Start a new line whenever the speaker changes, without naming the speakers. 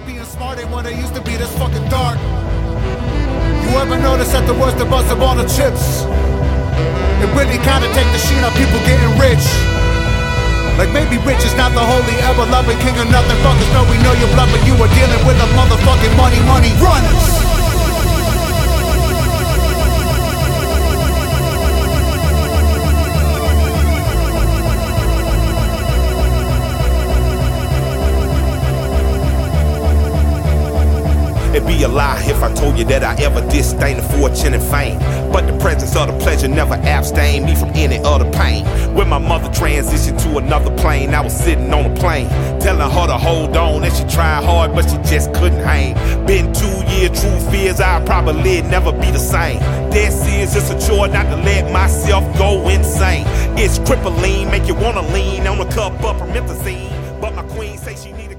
being smart ain't what it used to be, this fucking dark. You ever notice that the worst of us have all the chips? It really kinda take the sheen out people getting rich. Like maybe rich is not the holy, ever-loving king of nothing. Fuckers know we know your blood, but you are dealing with a motherfucking money runners.
It'd be a lie if I told you that I ever disdain the fortune and fame. But the presence of the pleasure never abstained me from any other pain. When my mother transitioned to another plane, I was sitting on a plane, telling her to hold on, and she tried hard, but she just couldn't hang. Been 2 years, true fears, I'll probably never be the same. Dead serious, it's a chore not to let myself go insane. It's crippling, make you wanna lean on a cup of promethazine. But my queen say she needs